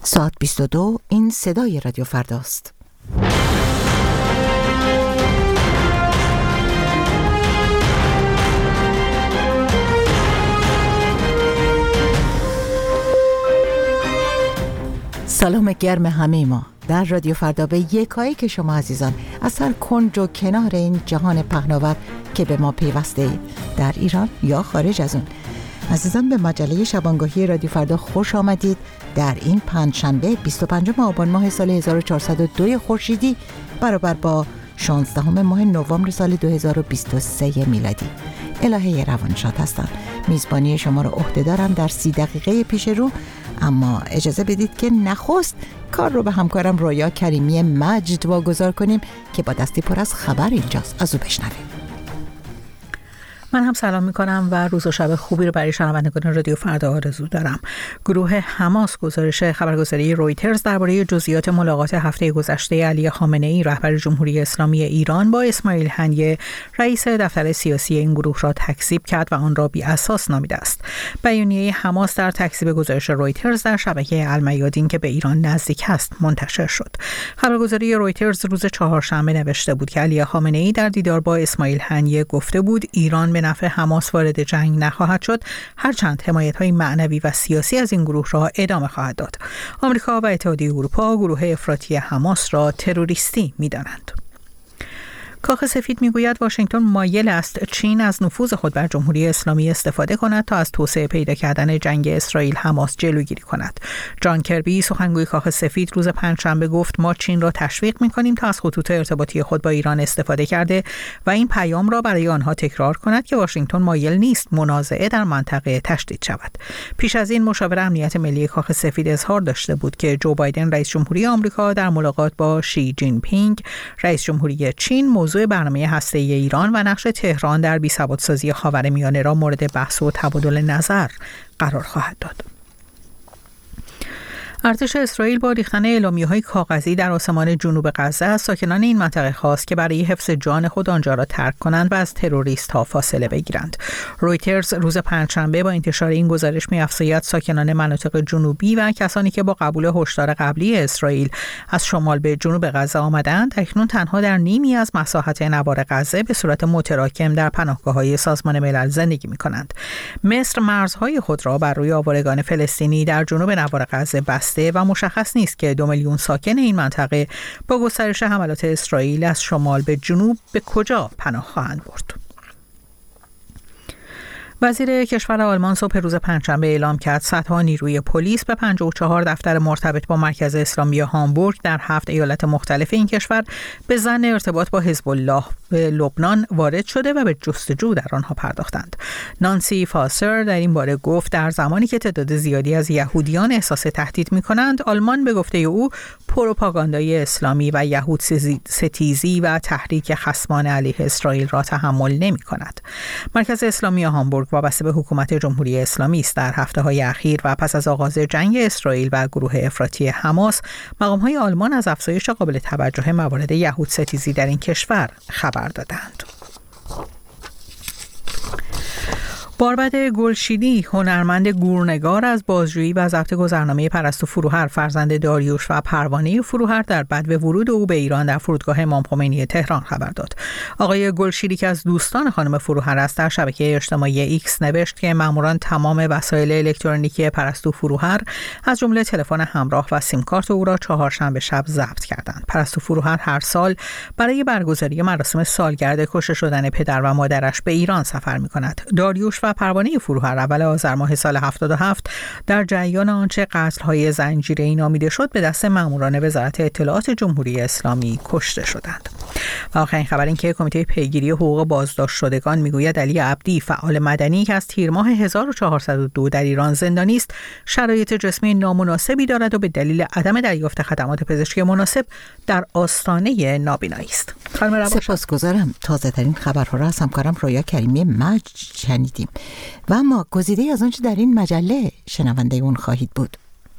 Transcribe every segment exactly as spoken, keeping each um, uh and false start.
ساعت بیست و دو، این صدای رادیو فرداست. سلام گرم همه ما در رادیو فردا به یکایی که شما عزیزان از هر کنج و کنار این جهان پهناور که به ما پیوسته اید، در ایران یا خارج از اون. عزیزان، به مجله شبانگاهی رادیو فردا خوش آمدید. در این پنجشنبه بیست و پنجم آبان ماه سال هزار و چهارصد و دو خورشیدی برابر با شانزدهم ماه نوامبر سال دو هزار و بیست و سه میلادی. الهه روانشاد هستم. میزبانی شما رو عهده دارم در سی دقیقه پیش رو، اما اجازه بدید که نخست کار رو به همکارم رویا کریمی مجد واگذار کنیم که با دستی پر از خبر اینجاست. از او بشنویم. من هم سلام میکنم و روز و شب خوبی رو برای شنوندگان رادیو فردا آرزو دارم. گروه حماس گزارش خبرگزاری رویترز درباره جزئیات ملاقات هفته گذشته علی خامنه‌ای رهبر جمهوری اسلامی ایران با اسماعیل هنیه رئیس دفتر سیاسی این گروه را تکذیب کرد و آن را بی اساس نامیده است. بیانیه حماس در تکذیب گزارش رویترز در شبکه المیادین که به ایران نزدیک است منتشر شد. خبرگزاری رویترز روز چهارشنبه نوشته بود که علی خامنه‌ای در دیدار با اسماعیل هنیه گفته بود ایران به نفع حماس وارد جنگ نخواهد شد، هرچند حمایت‌های معنوی و سیاسی از این گروه را ادامه خواهد داد. آمریکا و اتحادیه اروپا گروه افراطی حماس را تروریستی می‌دانند. کاخ سفید میگوید واشنگتن مایل است چین از نفوذ خود بر جمهوری اسلامی استفاده کند تا از توسعه پیدا کردن جنگ اسرائیل حماس جلوگیری کند. جان کربی سخنگوی کاخ سفید روز پنجشنبه گفت ما چین را تشویق می‌کنیم تا از خطوط ارتباطی خود با ایران استفاده کرده و این پیام را برای آنها تکرار کند که واشنگتن مایل نیست منازعه در منطقه تشدید شود. پیش از این مشاور امنیت ملی کاخ سفید اظهار داشته بود که جو بایدن رئیس جمهوری آمریکا در ملاقات با شی جین پینگ رئیس جمهوری چین موضوع برنامه هسته‌ای ایران و نقش تهران در بی‌ثبات‌سازی خاورمیانه را مورد بحث و تبادل نظر قرار خواهد داد. ارتش اسرائیل با ریختن اعلامیه‌های کاغذی در آسمان جنوب غزه از ساکنان این منطقه خواست که برای حفظ جان خود آنجا را ترک کنند و از تروریست‌ها فاصله بگیرند. رویترز روز پنجشنبه با انتشار این گزارش می‌افزاید ساکنان مناطق جنوبی و کسانی که با قبول هشدار قبلی اسرائیل از شمال به جنوب غزه آمدند، اکنون تنها در نیمی از مساحت نوار غزه به صورت متراکم در پناهگاه‌های سازمان ملل زندگی می‌کنند. مصر مرزهای خود را بر روی آوارگان فلسطینی در جنوب نوار غزه بسته و مشخص نیست که دو میلیون ساکن این منطقه با گسترش حملات اسرائیل از شمال به جنوب به کجا پناه خواهند برد. وزیر کشور آلمان صبح روز پنجشنبه اعلام کرد صدها نیروی پلیس به پنجاه و چهار دفتر مرتبط با مرکز اسلامی هامبورگ در هفت ایالت مختلف این کشور به ظن ارتباط با حزب الله لبنان وارد شده و به جستجو در آنها پرداختند. نانسی فاسر در این باره گفت در زمانی که تعداد زیادی از یهودیان احساس تهدید می‌کنند، آلمان به گفته او پروپاگاندای اسلامی و یهود ستیزی و تحریک خصمانه علیه اسرائیل را تحمل نمی‌کند. مرکز اسلامی هامبورگ وابسته به حکومت جمهوری اسلامی است. در هفته‌های اخیر و پس از آغاز جنگ اسرائیل و گروه افراطی حماس، مقام‌های آلمان از افزایش قابل توجه موارد یهود ستیزی در این کشور خبر دادند. باربد گلشیدی، هنرمند گورنگار، از بازجویی و ضبط گذرنامه پرستو فروهر فرزند داریوش و پروانه فروهر در بدو ورود او به ایران در فرودگاه امام خمینی تهران خبر داد. آقای گلشیدی که از دوستان خانم فروهر است، در شبکه اجتماعی ایکس نوشت که ماموران تمام وسایل الکترونیکی پرستو فروهر از جمله تلفن همراه و سیم کارت او را چهارشنبه شب ضبط کردند. پرستو فروهر هر سال برای برگزاری مراسم سالگرد کشته شدن پدر و مادرش به ایران سفر می‌کند. داریوش و پروانه فروهر اول آذر ماه سال هفتاد و هفت در جریان آنچه قتل‌های زنجیره‌ای نامیده شد به دست ماموران وزارت اطلاعات جمهوری اسلامی کشته شدند. و آخرین خبر این که کمیته پیگیری حقوق بازداشت شدگان میگوید علی عبدی، فعال مدنی که از تیر ماه هزار و چهارصد و دو در ایران زندانی است، شرایط جسمی نامناسبی دارد و به دلیل عدم دریافت خدمات پزشکی مناسب در آستانه نابینایی است. سپاسگزارم. تازه ترین خبرها را از همکارم رویا کریمی مجد شنیدیم و اما گزیده از آنچه در این مجله شنونده اون خواهید بود.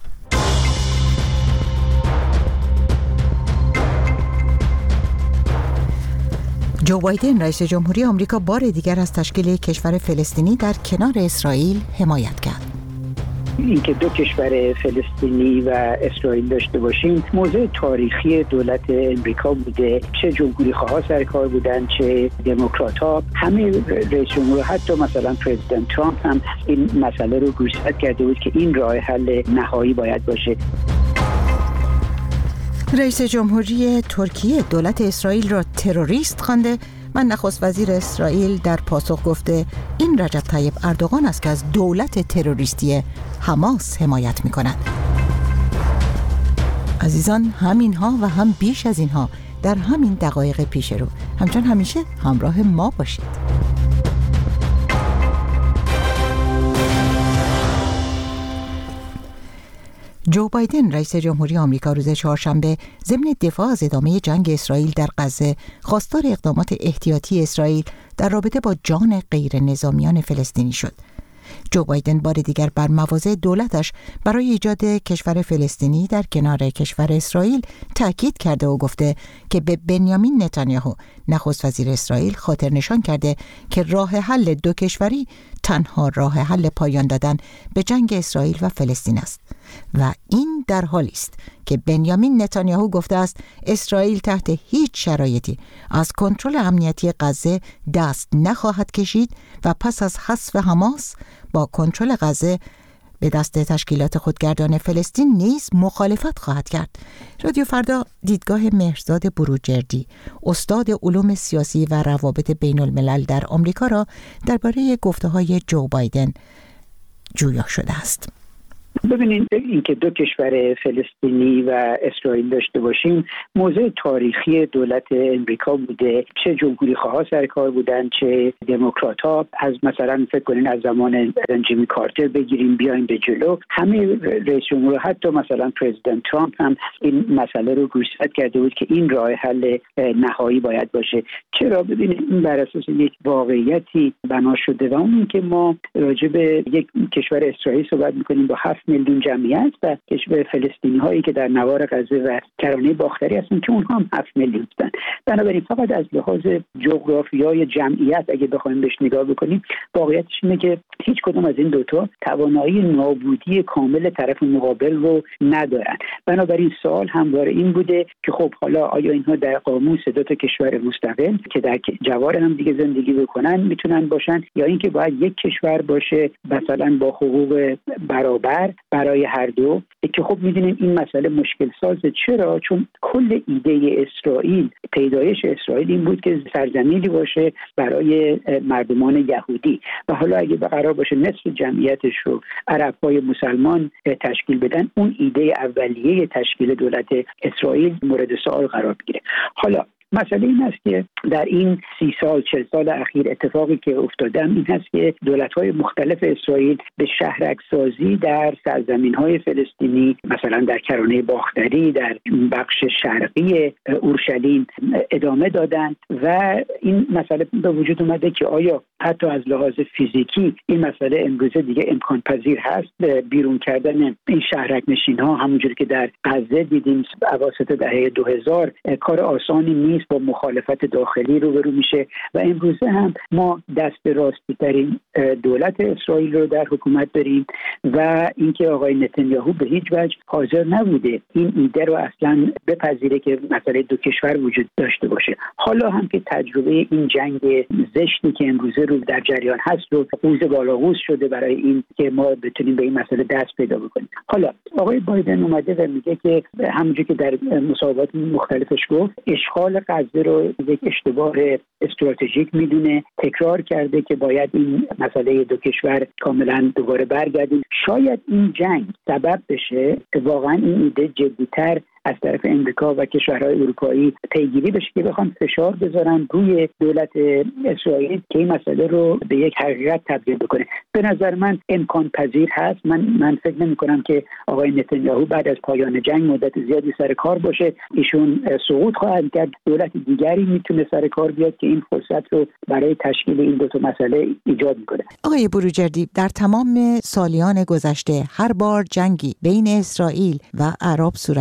جو بایدن رئیس جمهوری آمریکا بار دیگر از تشکیل کشور فلسطینی در کنار اسرائیل حمایت کرد. اینکه دو کشور فلسطینی و اسرائیل داشته باشیم موضوع تاریخی دولت امریکا بوده، چه جمهوری خواها سر کار بودن چه دموکرات ها، همه رئیس جمهور حتی مثلا پرزیدنت ترامپ هم این مسئله رو گوشزد کرده بود که این راه حل نهایی باید باشه. رئیس جمهوری ترکیه دولت اسرائیل را تروریست خوانده. من نخست وزیر اسرائیل در پاسخ گفته این رجب طیب اردوغان است که از دولت تروریستی حماس حمایت می کند. عزیزان، همین ها و هم بیش از اینها در همین دقایق پیش رو. همچنان همیشه همراه ما باشید. جو بایدن رئیس جمهوری آمریکا روز چهارشنبه ضمن دفاع از ادامه جنگ اسرائیل در غزه خواستار اقدامات احتیاطی اسرائیل در رابطه با جان غیر نظامیان فلسطینی شد. جو بایدن بار دیگر بر مواضع دولتش برای ایجاد کشور فلسطینی در کنار کشور اسرائیل تاکید کرده و گفته که به بنیامین نتانیاهو نخست وزیر اسرائیل خاطر نشان کرده که راه حل دو کشوری تنها راه حل پایان دادن به جنگ اسرائیل و فلسطین است و این در حالی است که بنیامین نتانیاهو گفته است اسرائیل تحت هیچ شرایطی از کنترل امنیتی غزه دست نخواهد کشید و پس از حذف حماس با کنترل غزه به دست تشکیلات خودگردان فلسطین نیز مخالفت خواهد کرد. رادیو فردا دیدگاه مهرزاد بروجردی، استاد علوم سیاسی و روابط بین الملل در آمریکا را درباره گفته‌های جو بایدن جویا شده است. ببینید، اینکه دو کشور فلسطینی و اسرائیل داشته باشیم موضوع تاریخی دولت امریکا بوده، چه جمهوری خواها سر کار بودن چه دموکرات ها. از مثلا فکر کنین از زمان جیمی کارتر بگیریم بیایم به جلو، همه رئیس جمهور حتی مثلا پرزیدنت ترامپ هم این مسئله رو گوشزد کرده بود که این راه حل نهایی باید باشه. چرا؟ ببینید این بر اساس یک واقعیتی بنا شده و اون که ما راجع به یک کشور اسرائیل صحبت می‌کنیم با هفت میلیون جمعیت و کشور فلسطینی هایی که در نوار غزه و کرانه باختری هستن که اونها هم هفت میلیون هستن. بنابراین فقط از لحاظ جغرافیای جمعیت اگه بخوایم بهش نگاه بکنیم واقعیتش اینه که هیچ کدوم از این دوتا توانایی نابودی کامل طرف مقابل رو ندارن. بنابراین سوال همواره این بوده که خب حالا آیا اینها در قاموس دو تا کشور مستقل که در جوار هم دیگه زندگی بکنن میتونن باشن، یا اینکه باید یک کشور باشه مثلا با حقوق برابر برای هر دو، که خب میدونیم این مسئله مشکل سازه. چرا؟ چون کل ایده اسرائیل، پیدایش اسرائیل این بود که سرزمینی باشه برای مردمان یهودی و حالا اگه قرار باشه نصف جمعیتش رو عرب‌های مسلمان تشکیل بدن، اون ایده اولیه تشکیل دولت اسرائیل مورد سوال قرار بگیره. حالا مسئله این است که در این سی سال چل سال اخیر اتفاقی که افتادم این هست که دولت‌های مختلف اسرائیل به شهرک‌سازی در سرزمین‌های فلسطینی، مثلا در کرانه باختری، در بخش شرقی اورشلیم ادامه دادند و این مسئله به وجود اومده که آیا حتی از لحاظ فیزیکی این مسئله امروزه دیگه امکان پذیر هست بیرون کردن این شهرک نشین‌ها، همونجوری که در غزه دیدیم اواسط دهه دو هزار کار آسانی نیست، با مخالفت داخلی روبرو میشه و امروزه هم ما دست راستی ترین دولت اسرائیل رو در حکومت داریم و اینکه آقای نتانیاهو به هیچ وجه حاضر نبوده این ایده رو اصلا بپذیره که مسئله دو کشور وجود داشته باشه. حالا هم که تجربه این جنگ زشتی که امروزه رو در جریان هست رو قوز بالاقوز شده برای این که ما بتونیم به این مسئله دست پیدا بکنیم. حالا آقای بایدن اومده و میگه که همونجوری که در مصاحبات مختلفش گفت اشغال غزه رو یک اشتباه استراتژیک میدونه، تکرار کرده که باید این مسئله دو کشور کاملا دوباره برگردیم. شاید این جنگ سبب بشه که واقعا این ایده جدی‌تر از طرف امریکا و کشورهای اروپایی پیگیری بشه که بخوان فشار بذارن روی دولت اسرائیل که این مسئله رو به یک حقیقت تبدیل بکنه. به نظر من امکان پذیر هست. من من فکر نمی کنم که آقای نتانیاهو بعد از پایان جنگ مدت زیادی سر کار باشه. ایشون سقوط خواهد کرد، دولت دیگری میتونه سر کار بیاد که این فرصت رو برای تشکیل این دو تا مسئله ایجاد میکنه. آقای بروجردی، در تمام سالیان گذشته هر بار جنگی بین اسرائیل و عرب صورت گرفته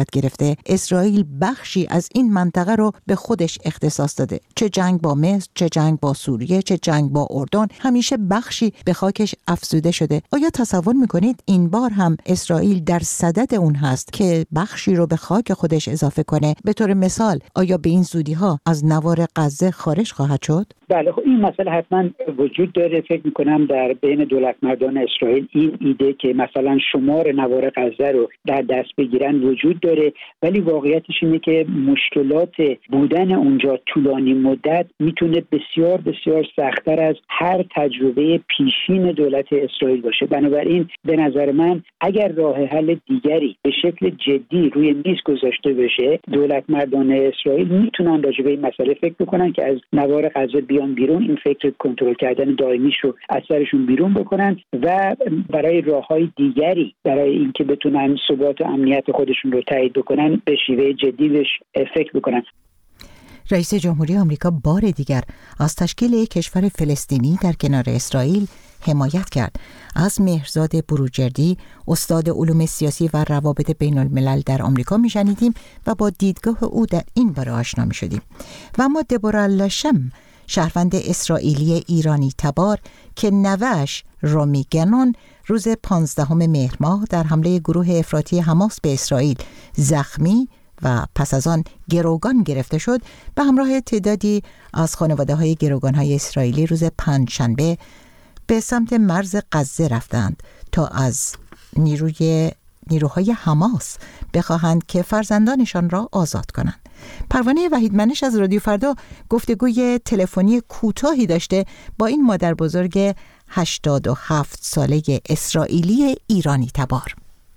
کرده اسرائیل بخشی از این منطقه رو به خودش اختصاص داده. چه جنگ با مصر، چه جنگ با سوریه، چه جنگ با اردن، همیشه بخشی به خاکش افزوده شده. آیا تصور میکنید این بار هم اسرائیل در صدد اون هست که بخشی رو به خاک خودش اضافه کنه؟ به طور مثال آیا به این زودی ها از نوار غزه خارج خواهد شد؟ بله، خب این مسئله حتما وجود داره. فکر میکنم در بین دولت مردان اسرائیل این ایده که مثلا شمار نوار غزه رو در دست بگیرن وجود داره، ولی واقعیتش اینه که مشکلات بودن اونجا طولانی مدت میتونه بسیار بسیار سخت‌تر از هر تجربه پیشین دولت اسرائیل باشه. بنابراین به نظر من اگر راه حل دیگری به شکل جدی روی میز گذاشته بشه، دولت مردان اسرائیل میتونن راجع به این مسئله فکر بکنن که از نوار غزه بیان بیرون، این فکر کنترل کردن دائمیش رو از سرشون بیرون بکنن و برای راههای دیگری برای اینکه بتونن ثبات و امنیت خودشون رو تایید بکنن به شیوه جدی بهش فکر بکنن. رئیس جمهوری آمریکا بار دیگر از تشکیل یک کشور فلسطینی در کنار اسرائیل حمایت کرد. از مهرزاد بروجردی، استاد علوم سیاسی و روابط بین الملل در آمریکا میشنیدیم و با دیدگاه او در این باره آشنا میشدیم. و اما دبورا لشم، شهروند اسرائیلی ایرانی تبار که نوه‌اش رامی گنون روز پانزدهم مهر ماه در حمله گروه افراطی حماس به اسرائیل زخمی و پس از آن گروگان گرفته شد، به همراه تعدادی از خانواده‌های گروگان‌های اسرائیلی روز پنجشنبه به سمت مرز غزه رفتند تا از نیروی نیروهای حماس بخواهند که فرزندانشان را آزاد کنند. پروانه وحیدمنش از رادیو فردا گفتگوی تلفنی کوتاهی داشته با این مادر بزرگ هشتاد و هفت ساله اسرائیلی ایرانی تبار.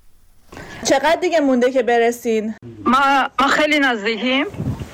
چقدر دیگه مونده که برسین؟ ما ما خیلی نزدیکیم،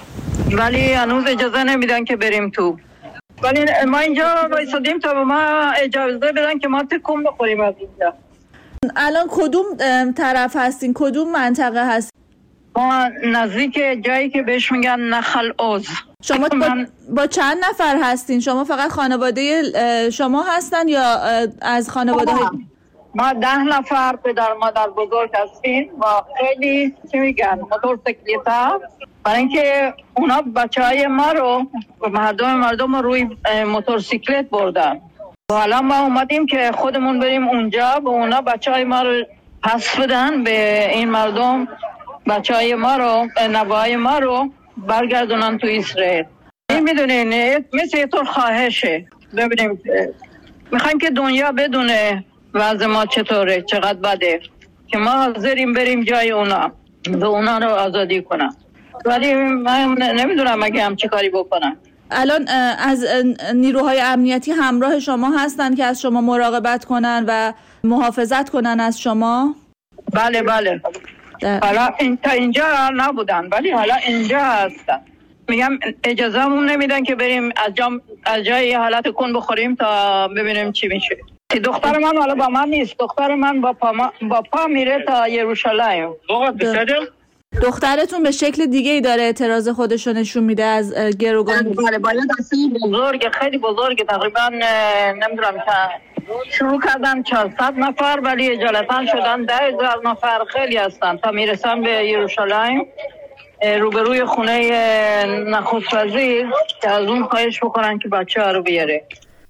ولی هنوز اجازه نمیدن که بریم تو. ولی ما اینجا وایسادیم تا ما اجازه بدن که ما تکون بخوریم از اینجا. الان کدوم طرف هستین؟ کدوم منطقه هستین؟ ما نزدیک جایی که بهش میگن نخل اوز. شما با, با چند نفر هستین؟ شما فقط خانواده شما هستن یا از خانواده های... ما ده نفر پدر مادر بزرگ هستیم و خیلی چی میگن موتورسیکلتا، برای اینکه اونا بچه های ما رو مردم مردم رو روی موتورسیکلت بردن و حالا ما اومدیم که خودمون بریم اونجا و اونا بچه های ما رو پس بدن به این مردم، بچه های ما رو نوای ما رو برگردونن تو اسرائیل. این میدونین مثل یه طور خواهشه، ببینیم میخوایم که دنیا بدونه وضع ما چطوره، چقدر بده، که ما حاضریم بریم جای اونا و اونا رو آزادی کنن. ولی من نمیدونم اگه هم چه کاری بکنن. الان از نیروهای امنیتی همراه شما هستن که از شما مراقبت کنن و محافظت کنن از شما؟ بله بله. حالا این تا اینجا نبودن ولی حالا اینجا هستن. میگم اجازه مون نمیدن که بریم از جام از جای حالت کن بخوریم تا ببینیم چی میشه. دختر من حالا با من نیست، دختر من با پا, ما... با پا میره تا یروشلایم. دخترتون به شکل دیگه ای داره اعتراض خودشو نشون میده از گروگان؟ بله بله، دسته بزرگ خیلی بزرگ، تقریبا نمیدونم که شروع کردن چهارصد نفر ولی اجالتا شدن ده هزار نفر، خیلی هستن تا میرسن به یروشلایم روبروی خونه نخست وزیر که از اون خواهش بکنن که بچه ها رو بیاره.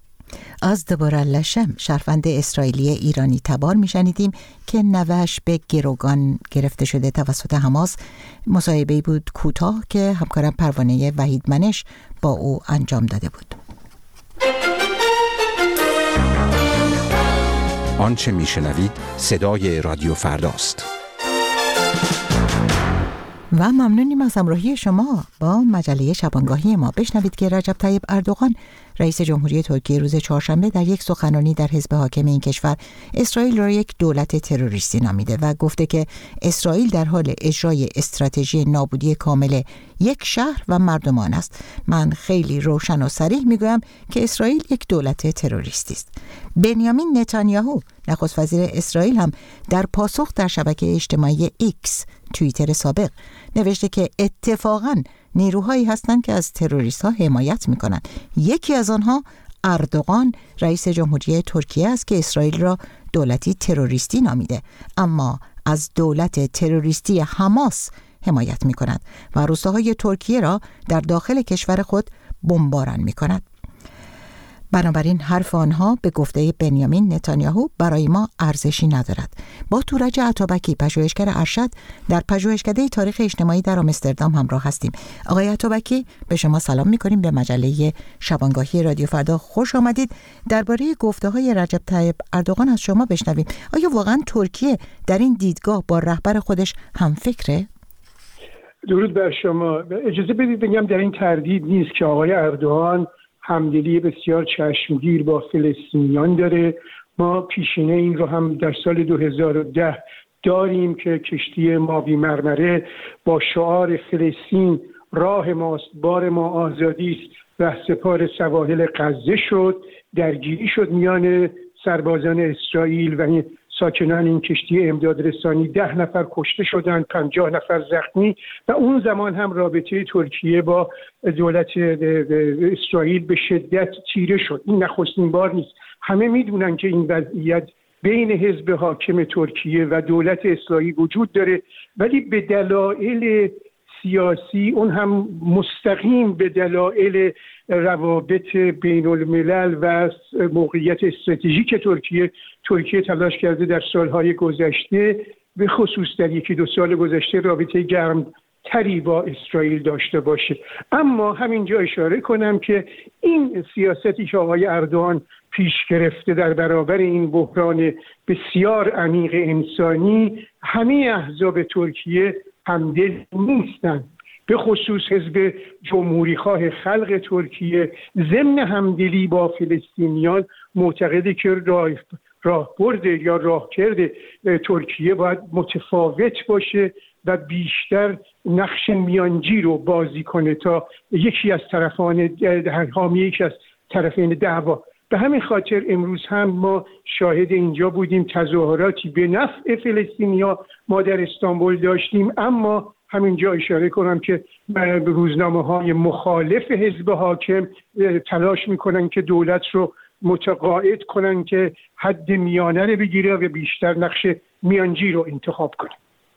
از دبورا لشم، شهروند اسرائیلی ایرانی تبار میشنیدیم که نوه‌اش به گروگان گرفته شده توسط حماس. مصاحبه‌ای بود کوتاه که همکارم پروانه وحیدمنش با او انجام داده بود. آنچه میشنوید صدای رادیو فرداست. و ممنونیم از همراهی شما با مجله شبانگاهی ما. بشنوید که رجب طیب اردوغان رئیس جمهوری ترکیه روز چهارشنبه در یک سخنرانی در حزب حاکم این کشور اسرائیل را یک دولت تروریستی نامیده و گفته که اسرائیل در حال اجرای استراتژی نابودی کامل یک شهر و مردمان است. من خیلی روشن و صریح میگویم که اسرائیل یک دولت تروریستی است. بنیامین نتانیاهو نخست وزیر اسرائیل هم در پاسخ در شبکه اجتماعی ایکس توییتر سابق نوشته که اتفاقاً نیروهایی هستند که از تروریست ها حمایت می کنند. یکی از آنها اردوغان رئیس جمهوری ترکیه است که اسرائیل را دولتی تروریستی نامیده، اما از دولت تروریستی حماس حمایت می کند و روستاهای ترکیه را در داخل کشور خود بمباران می کند. بنابراین حرف آنها به گفته بنیامین نتانیاهو برای ما ارزشی ندارد. با تورج عطابکی، پژوهشگر ارشد در پژوهشکده تاریخ اجتماعی در آمستردام همراه هستیم. آقای عطابکی، به شما سلام می‌کنیم. به مجله شبانگاهی رادیو فردا خوش آمدید. درباره گفته‌های رجب طیب اردوغان از شما بشنویم. آیا واقعا ترکیه در این دیدگاه با رهبر خودش هم فکره؟ درود بر شما. اجازه بدید بگم در این تردید نیست که آقای اردوغان همدلی بسیار چشمگیر با فلسطینیان داره. ما پیشینه این رو هم در سال دو هزار و ده داریم که کشتی ماوی مرمره با شعار فلسطین راه ماست، بار ما آزادی است و سپار سواحل غزه شد. درگیری شد میان سربازان اسرائیل و ساکنان این کشتی امداد رسانی. ده نفر کشته شدند، پنجاه نفر زخمی و اون زمان هم رابطه ترکیه با دولت اسرائیل به شدت چیره شد. این نخستین بار نیست. همه میدونن که این وضعیت بین حزب حاکم ترکیه و دولت اسرائیل وجود داره، ولی به دلایل سیاسی، اون هم مستقیم به دلایل روابط بین الملل و موقعیت استراتژیک ترکیه ترکیه تلاش کرده در سالهای گذشته، به خصوص در یکی دو سال گذشته، رابطه گرم تری با اسرائیل داشته باشه. اما همینجا اشاره کنم که این سیاستی که آقای اردوغان پیش گرفته در برابر این بحران بسیار عمیق انسانی، همه احزاب ترکیه همدل نیستند. به خصوص حزب جمهوریخواه خلق ترکیه ضمن همدلی با فلسطینیان معتقده که راه راهبرد یا راهکرد ترکیه باید متفاوت باشه و بیشتر نقش میانجی رو بازی کنه تا یکی از طرفان حامی یکی از طرفین دعوا. به همین خاطر امروز هم ما شاهد اینجا بودیم، تظاهراتی به نفع فلسطینیا ما در استانبول داشتیم، اما همینجا اشاره کنم که روزنامه‌های مخالف حزب حاکم تلاش میکنن که دولت رو متقاعد کنن که حد میانه رو بگیره و بیشتر نقش میانجی رو انتخاب کنه.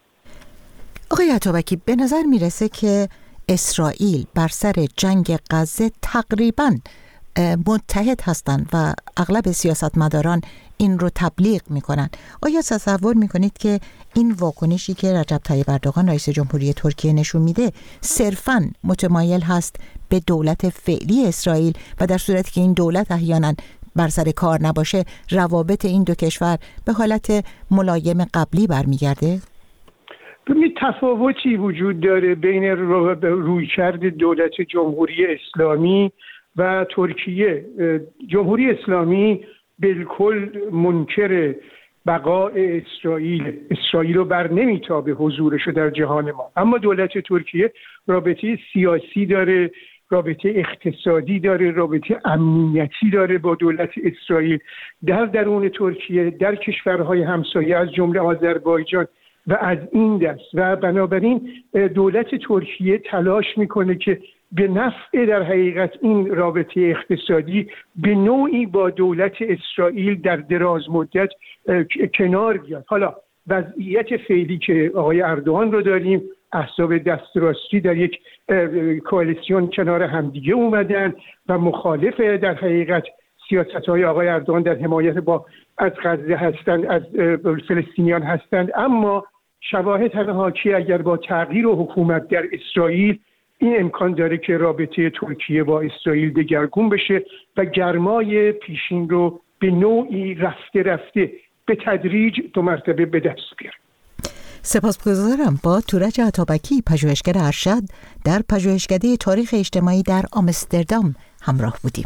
آقای عطابکی، به نظر میرسه که اسرائیل بر سر جنگ غزه تقریباً متحد هستند و اغلب سیاستمداران این رو تبلیغ میکنن. آیا تصور میکنید که این واکنشی که رجب طیب اردوغان رئیس جمهوری ترکیه نشون میده صرفاً متمایل هست به دولت فعلی اسرائیل و در صورتی که این دولت احیانا بر سر کار نباشه روابط این دو کشور به حالت ملایم قبلی برمیگرده؟ ببینید تفاوتی وجود داره بین رویکرد دولت جمهوری اسلامی و ترکیه. جمهوری اسلامی بالکل منکر بقای اسرائیل اسرائیل رو بر نمیتابه حضورش در جهان ما، اما دولت ترکیه رابطه سیاسی داره، رابطه اقتصادی داره، رابطه امنیتی داره با دولت اسرائیل در درون ترکیه، در کشورهای همسایه از جمله آذربایجان و از این دست. و بنابراین دولت ترکیه تلاش میکنه که به نفع در حقیقت این رابطه اقتصادی به نوعی با دولت اسرائیل در دراز مدت کنار بیاد. حالا وضعیت فعلی که آقای اردوغان رو داریم، احزاب دست راستی در یک کوالیسیون کنار همدیگه اومدن و مخالف در حقیقت سیاست‌های آقای اردوغان در حمایت با از غزه هستند، از فلسطینیان هستند. اما شواهد همه حاکی اگر با تغییر حکومت در اسرائیل این امکان داره که رابطه ترکیه با اسرائیل دگرگون بشه و گرمای پیشین رو به نوعی رفته رفته به تدریج دو مرتبه به دست بیاره. سپاسگزارم. با تورج عطابکی، پژوهشگر ارشد در پژوهشکده تاریخ اجتماعی در آمستردام همراه بودیم.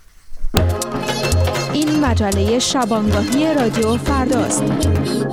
این مجله شبانگاهی رادیو فرداست.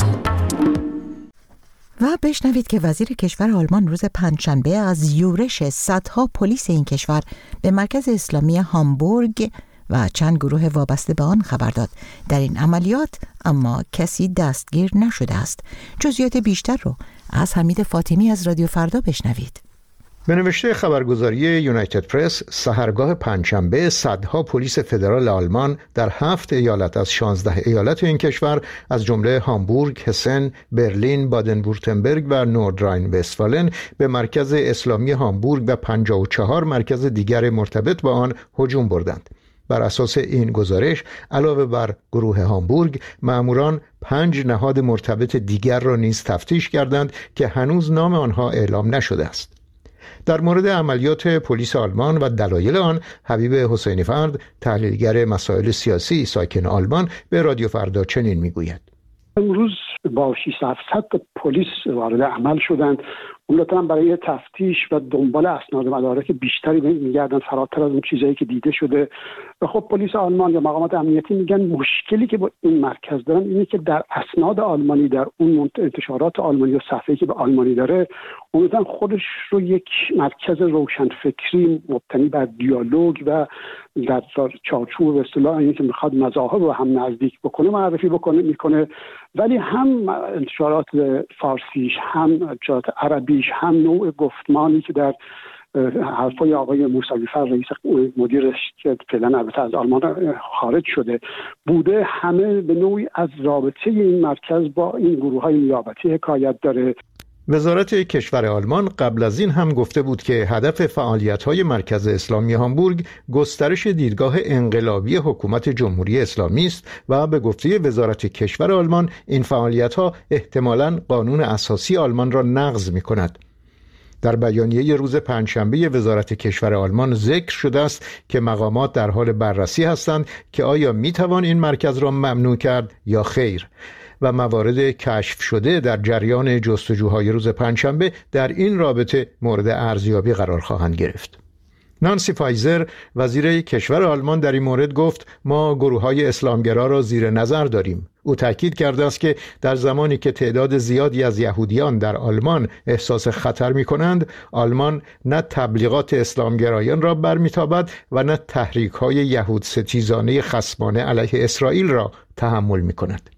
و بشنوید که وزیر کشور آلمان روز پنجشنبه از یورش صدها پلیس این کشور به مرکز اسلامی هامبورگ و چند گروه وابسته به آن خبر داد. در این عملیات اما کسی دستگیر نشده است. جزئیات بیشتر رو از حمید فاطمی از رادیو فردا بشنوید. به نوشته خبرگزاری یونایتد پرس، سحرگاه پنجشنبه صدها پلیس فدرال آلمان در هفت ایالت از شانزده ایالت این کشور از جمله هامبورگ، هسن، برلین، بادن وورتنبرگ و نوردراین وستفالن به مرکز اسلامی هامبورگ و پنجاه و چهار مرکز دیگر مرتبط با آن هجوم بردند. بر اساس این گزارش، علاوه بر گروه هامبورگ، مأموران پنج نهاد مرتبط دیگر را نیز تفتیش کردند که هنوز نام آنها اعلام نشده است. در مورد عملیات پلیس آلمان و دلایل آن، حبیب حسینی فرد، تحلیلگر مسائل سیاسی ساکن آلمان، به رادیو فردا چنین میگوید: امروز با ششصد هفتصد تا پلیس وارد عمل شدند. عمدتاً برای تفتیش و دنبال اسناد و مدارک بیشتری میگردن، فراتر از اون چیزایی که دیده شده. و خب پلیس آلمان یا مقامات امنیتی میگن مشکلی که با این مرکز دارن اینه که در اسناد آلمانی، در اون انتشارات آلمانی و صفحه‌ای که به آلمانی داره، عمدتاً خودش رو یک مرکز روشنفکری مبتنی بر دیالوگ و در چارچوب به اصطلاح اینکه میخواد مذاهب رو هم نزدیک بکنه معرفی بکنه میکنه، ولی هم انتشارات فارسیش، هم انتشارات عربیش، هم نوع گفتمانی که در حرفای آقای موسوی فر رئیس مدیرش که فعلا البته از آلمان خارج شده بوده، همه به نوعی از رابطه این مرکز با این گروه‌های نیابتی حکایت داره. وزارت کشور آلمان قبل از این هم گفته بود که هدف فعالیت‌های مرکز اسلامی هامبورگ گسترش دیدگاه انقلابی حکومت جمهوری اسلامی است و به گفته وزارت کشور آلمان این فعالیت‌ها احتمالاً قانون اساسی آلمان را نقض می‌کند. در بیانیه روز پنجشنبه وزارت کشور آلمان ذکر شده است که مقامات در حال بررسی هستند که آیا می‌توان این مرکز را ممنوع کرد یا خیر، و موارد کشف شده در جریان جستجوهای روز پنجشنبه در این رابطه مورد ارزیابی قرار خواهند گرفت. نانسی فایزر، وزیر کشور آلمان، در این مورد گفت: ما گروه‌های اسلامگرا را زیر نظر داریم. او تاکید کرده است که در زمانی که تعداد زیادی از یهودیان در آلمان احساس خطر می‌کنند، آلمان نه تبلیغات اسلامگرایان را برمی‌تابد و نه تحریک‌های یهود ستیزانه خصمانه علیه اسرائیل را تحمل می‌کند.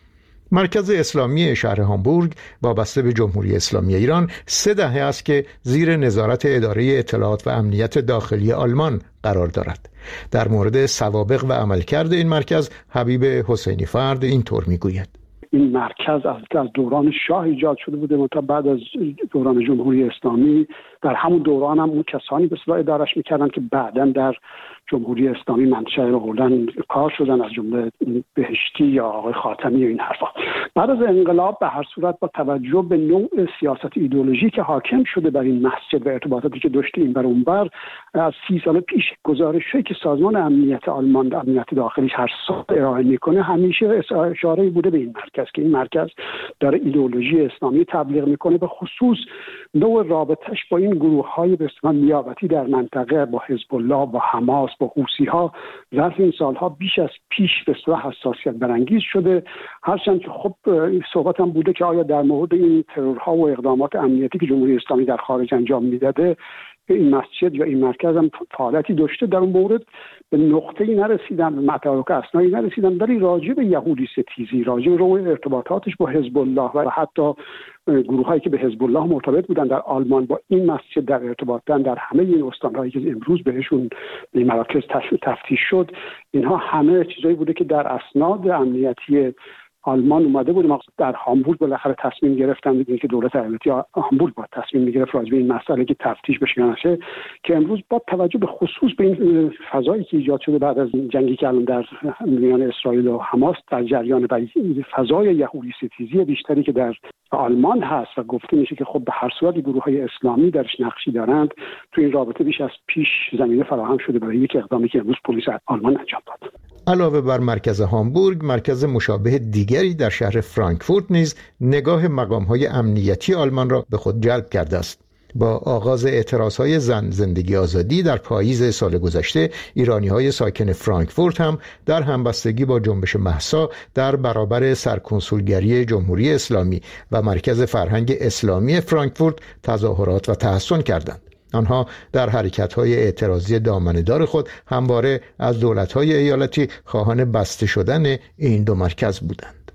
مرکز اسلامی شهر هامبورگ وابسته به جمهوری اسلامی ایران سه دهه است که زیر نظارت اداره اطلاعات و امنیت داخلی آلمان قرار دارد. در مورد سوابق و عملکرد این مرکز حبیب حسینی فرد اینطور میگوید: این مرکز از دوران شاه ایجاد شده بوده، منتها بعد از دوران جمهوری اسلامی در همون دوران هم اون کسانی به اصطلاح ادارش میکردن که بعداً در جمهوری اسلامی منشأ رو بردن کار شدن، از جمله بهشتی یا آقای خاتمی و این حرفا. بعد از انقلاب به هر صورت با توجه به نوع سیاست ایدئولوژی که حاکم شده بر این مسجد و ارتباطاتی که داشته این بر اون بر، از سی سال پیش گزارشی که سازمان امنیت آلمان امنیت داخلیش هر سال ارائه میکنه همیشه اشاره بوده به این مرکز که این مرکز داره ایدئولوژی اسلامی تبلیغ میکنه، به خصوص نوع رابطش با این گروه‌های به اصطلاح نیابتی در منطقه، با حزب الله، با حماس، با حوثی‌ها ظرف این سالها بیش از پیش به اصطلاح حساسیت برانگیز شده. هرچند که خب این صحبت هم بوده که آیا در مورد این ترورها و اقدامات امنیتی که جمهوری اسلامی در خارج انجام میداده این مسجد یا این مرکز هم فعالیتی داشته، در اون مورد به نقطه‌ای نرسیدن، به مدارک اسنادی نرسیدن، ولی راجع به یهودی ستیزی، راجع به روی ارتباطاتش با حزب الله و حتی گروه‌هایی که به حزب الله مرتبط بودن در آلمان با این مسجد در ارتباطن در همه این استان‌هایی که امروز بهشون این مراکز تفتیش شد، اینها همه چیزایی بوده که در اسناد امنیتی آلمان اومده بود. مقصد در هامبورگ بالاخره تصمیم گرفتن دیدین که دولت ایالتی هامبورگ با تصمیم میگرفت راجع به این مسئله که تفتیش بشه یا نشه، که امروز با توجه به خصوص به این فضایی که ایجاد شده بعد از جنگی که الان در میان اسرائیل و حماس در جریان و فضای یهودی ستیزی بیشتری که در آلمان هست و گفته میشه که خب به هر صورت گروه‌های اسلامی درش نقشی دارند، تو این رابطه بیش از پیش زمینه فراهم شده برای یک اقدامی که امروز پلیس آلمان انجام داد. علاوه بر مرکز هامبورگ، مرکز مشابه دیگری در شهر فرانکفورت نیز نگاه مقام‌های امنیتی آلمان را به خود جلب کرده است. با آغاز اعتراضهای زن زندگی آزادی در پاییز سال گذشته، ایرانی‌های ساکن فرانکفورت هم در همبستگی با جنبش مهسا در برابر سرکنسولگری جمهوری اسلامی و مرکز فرهنگ اسلامی فرانکفورت تظاهرات و تحسن کردند. آنها در حرکت‌های اعتراضی دامنه‌دار خود همواره از دولت‌های ایالتی خواهان بسته شدن این دو مرکز بودند.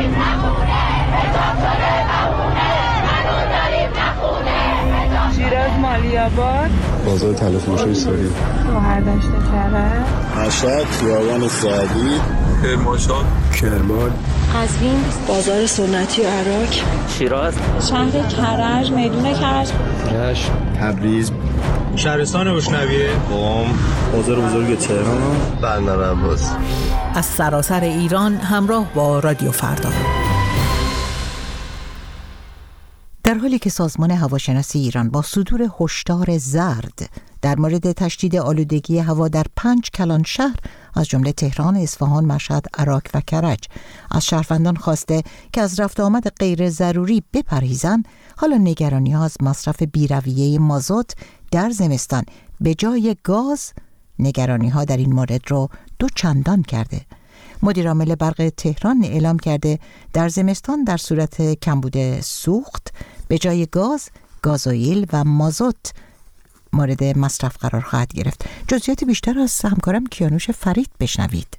شیراز آباد، بازار طلا فروشی سوری، گوهردشت کرج، مشهد، خیابان سعدی، کرمانشاه، کرمان، قزوین، بازار سنتی عراق، شیراز، شهر کرج، میدون کرج، رشت، تبریز، شهرستان روشنویه، قم، بازار بزرگ تهران، بندر عباس. از سراسر ایران همراه با رادیو فردا. در حالی که سازمان هواشناسی ایران با صدور هشدار زرد در مورد تشدید آلودگی هوا در پنج کلان شهر از جمله تهران، اصفهان، مشهد، عراق و کرج از شهروندان خواسته که از رفت آمد غیر ضروری بپرهیزند، حالا نگرانی ها از مصرف بی‌رویه مازوت در زمستان به جای گاز نگرانی ها در این مورد رو دو چندان کرده. مدیر عامل برق تهران اعلام کرده در زمستان در صورت کمبود سوخت به جای گاز، گازوئیل و مازوت مورد مصرف قرار خواهد گرفت. جزئیات بیشتر از همکارم کیانوش فرید بشنوید.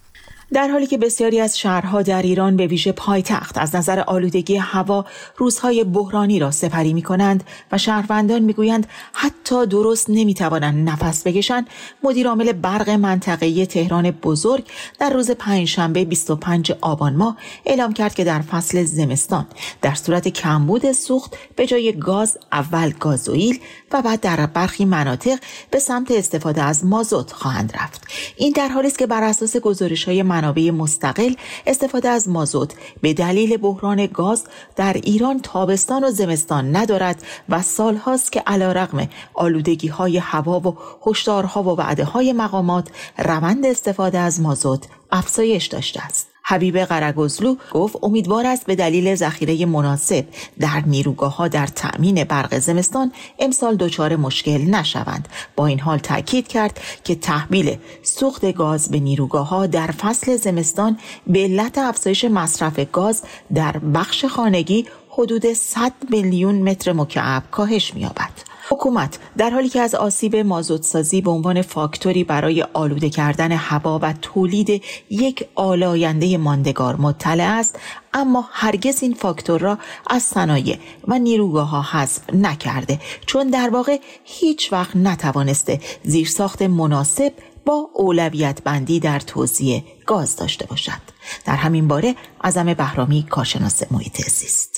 در حالی که بسیاری از شهرها در ایران به ویژه پایتخت از نظر آلودگی هوا روزهای بحرانی را سپری می کنند و شهروندان می گویند حتی درست نمی توانند نفس بکشند، مدیر عامل برق منطقه‌ای تهران بزرگ در روز پنجشنبه بیست و پنجم آبان ماه اعلام کرد که در فصل زمستان در صورت کمبود سوخت به جای گاز اول گازوئیل و بعد در برخی مناطق به سمت استفاده از مازوت خواهند رفت. این در حالی است که بر اساس گزارش‌های منابع مستقل استفاده از مازوت به دلیل بحران گاز در ایران تابستان و زمستان ندارد و سالهاست که علیرغم آلودگی‌های هوا و هشدارها و وعده‌های مقامات روند استفاده از مازوت افزایش داشته است. حبیب قرگزلو گفت امیدوار است به دلیل ذخیره مناسب در نیروگاه‌ها در تأمین برق زمستان امسال دچار مشکل نشوند. با این حال تاکید کرد که تحویل سوخت گاز به نیروگاه‌ها در فصل زمستان به علت افزایش مصرف گاز در بخش خانگی حدود صد میلیون متر مکعب کاهش می‌یابد. حکومت در حالی که از آسیب مازوت سازی به عنوان فاکتوری برای آلوده کردن هوا و تولید یک آلاینده ماندگار مطلع است، اما هرگز این فاکتور را از صنایع و نیروگاه‌ها حذف نکرده، چون در واقع هیچ وقت نتوانسته زیرساخت مناسب با اولویت بندی در توزیع گاز داشته باشد. در همین باره اعظم بهرامی کارشناس محیط زیست: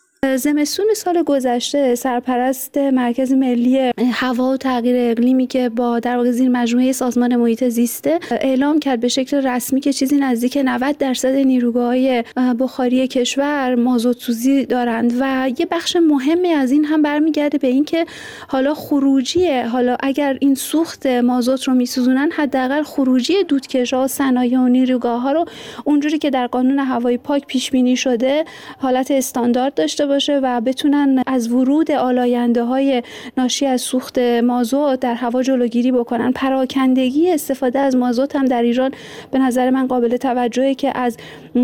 زمستون سال گذشته سرپرست مرکز ملی هوا و تغییر اقلیمی که با در واقع زیر مجموعه سازمان محیط زیست اعلام کرد به شکل رسمی که چیزی نزدیک نود درصد نیروگاه‌های بخاری کشور مازوت سوزی دارند و یه بخش مهمی از این هم برمیگرده به این که حالا خروجی حالا اگر این سوخت مازوت رو میسوزونن حداقل خروجی دودکش‌ها، صنایع و نیروگاه‌ها رو اونجوری که در قانون هوای پاک پیش بینی شده حالت استاندارد داشته باشه و بتونن از ورود آلاینده‌های ناشی از سوخت مازوت در هوا جلوگیری بکنن. پراکندگی استفاده از مازوت هم در ایران به نظر من قابل توجهه که از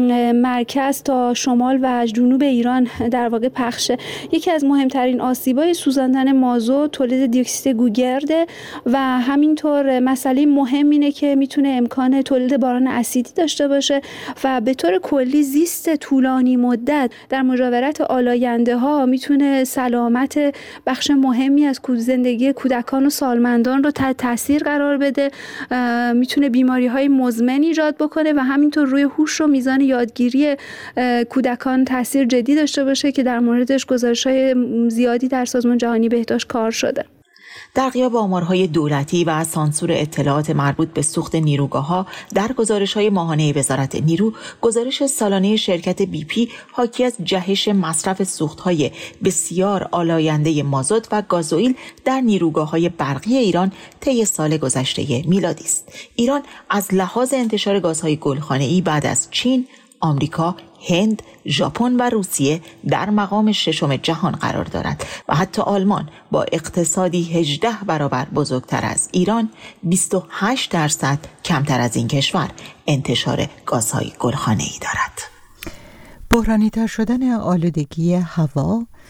مرکز تا شمال و جنوب ایران در واقع پخشه. یکی از مهمترین آسیب‌های سوزاندن مازوت تولید دیوکسید گوگرده و همینطور مسئله مهم اینه که میتونه امکان تولید باران اسیدی داشته باشه و به طور کلی زیست طولانی مدت در مجاورت آلاینده ها میتونه سلامت بخش مهمی از زندگی کودکان و سالمندان رو تحت تاثیر قرار بده، میتونه بیماری های مزمن ایجاد بکنه و همینطور روی هوش و میزان یادگیری کودکان تاثیر جدی داشته باشه که در موردش گزارش های زیادی در سازمان جهانی بهداشت کار شده. در غیاب آمارهای دولتی و سانسور اطلاعات مربوط به سوخت نیروگاه‌ها در گزارش‌های ماهانه وزارت نیرو، گزارش سالانه شرکت بی پی حاکی از جهش مصرف سوخت‌های بسیار آلاینده مازوت و گازوئیل در نیروگاه‌های برقی ایران طی سال گذشته میلادی است. ایران از لحاظ انتشار گازهای گلخانه‌ای بعد از چین، آمریکا، هند، ژاپن و روسیه در مقام ششم جهان قرار دارد و حتی آلمان با اقتصادی هجده برابر بزرگتر از ایران بیست و هشت درصد کمتر از این کشور انتشار گازهای گلخانه‌ای دارد. بحرانی‌تر شدن آلودگی هوا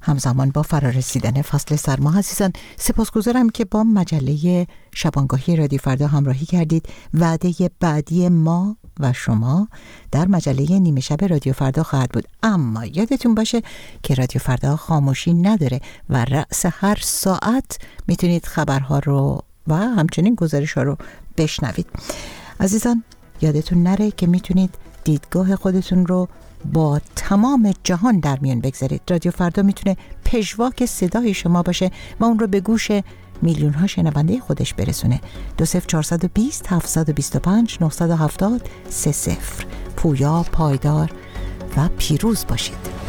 همزمان با فرارسیدن فصل سرما عزیزان، سپاسگزارم که با مجله شبانگاهی رادیو فردا همراهی کردید. وعده بعدی ما و شما در مجله نیمه شب رادیو فردا خواهد بود، اما یادتون باشه که رادیو فردا خاموشی نداره و رأس هر ساعت میتونید خبرها رو و همچنین گزارش ها رو بشنوید. عزیزان یادتون نره که میتونید دیدگاه خودتون رو با تمام جهان در میان بگذارید. رادیو فردا میتونه پژواک صدای شما باشه و اون رو به گوش میلیون ها شنونده خودش برسونه. دو صفر چهارصد و بیست هفتصد و بیست و پنج نهصد و هفتاد سه صفر. پویا، پایدار و پیروز باشید.